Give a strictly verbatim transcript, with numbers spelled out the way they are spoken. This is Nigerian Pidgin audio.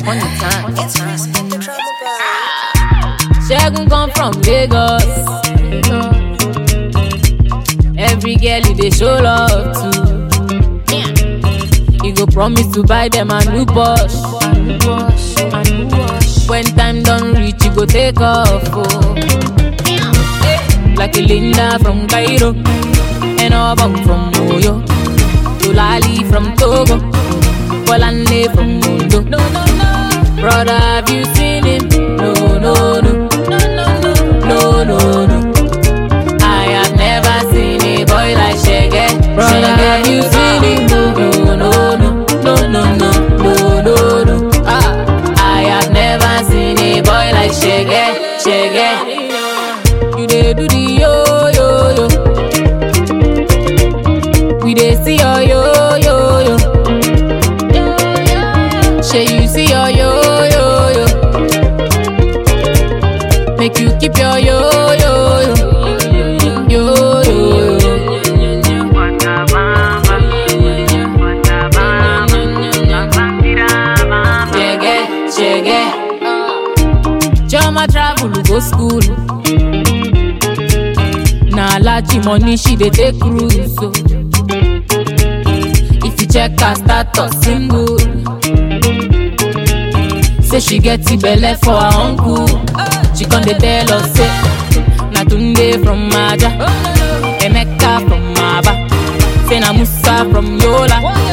on the time. It's respect the drama boy. Shegun come from Lagos. Every girl you dey show love to. You go promise to buy them a new Porsche. When time done reach, you go take off. Oh. Like a Linda from Cairo, and Obam from Moyo, Tulali from Togo, Polande from Mundo. No, no, no. Brother, have you seen him? No, no, no. No, no, no. I have never seen a boy like Shege. Brother, have you seen him? No, no, no. No, no, no. No, no, no. Ah, I have never seen a boy like Shege. Shege. You dey do the yo yo yo. We dey see your yo yo yo. Shey you see your yo yo yo. Make you keep your yo yo yo. Yo yo yo. Shege shege. Choma travel go school. Na large money she dey take cruise. So if you check her status single, say she get the belle for her uncle. She con dey tell us say na Tunde from Maja, Emeka from Aba, say na Musa from Yola.